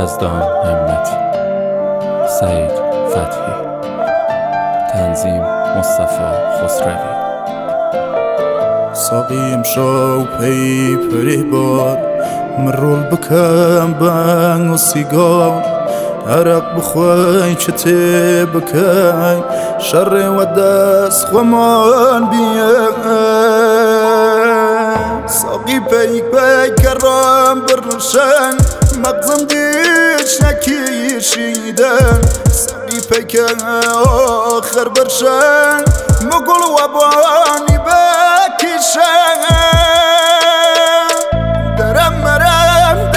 یزدان همتی، سعید فتحی، تنظیم مصطفی خسروی. ساقیم شو پی پری بار مرول بکم بنگ و سیگار عرق بخوای چته بکی شر و دست خمان بیه ساقی پی کرم برشن مغزم دیش نکیشیدن ساقی پی آخر برشن مگل و بانی بکشن درم مرم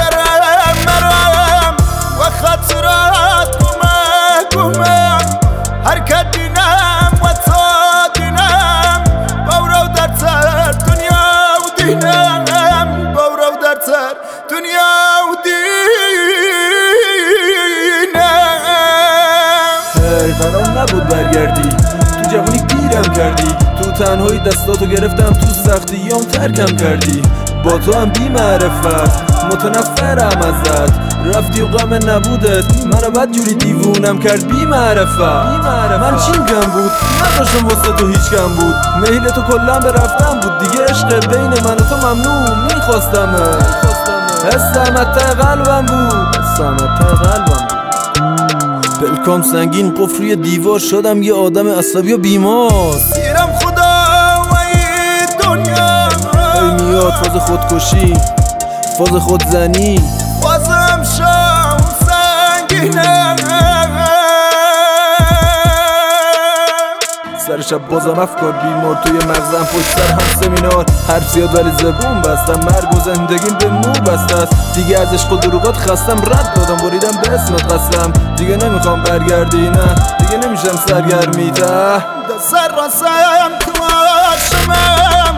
و خاطرات گمه حرکت دینم و تا دینم باورو در تر دنیا و دینم باورو در تر دنیا و دینم. قرار نبود برگردی، تو جوانی گیرم کردی، تو تنهایی دستاتو گرفتم، تو سختیام ترکم کردی. با تو هم بی معرفت متنفرم ازت، رفتی و غم نبودت منو بدجوری دیوونم کرد. بی معرفت من چیم کم بود، نداشتم واسه تو هیچ کم بود، میل تو کلم به رفتم بود دیگه. عشق بین من و تو ممنوع میخواستم، حسم ته قلبم بود، حسم ته قلبم بود. پلکام سنگین قفری دیوار شدم یه آدم عصبی و بیمار. سیرم خدا و این دنیا ای میاد فاز خودکشی، فاز خودزنی، بازم شام سنگینه. سر شب بازم افکار بیمار توی مغزم، پشت سر هم سمینار. حرف زیاد ولی زبون بستم، مرگ و زندگیم به مو بسته است. دیگه از عشق و دروغات خستم، رد دادم بریدم به اسمت قسم. دیگه نمیخوام برگردی، نه دیگه نمیشم سرگرمی ته سر راسم تو آشمم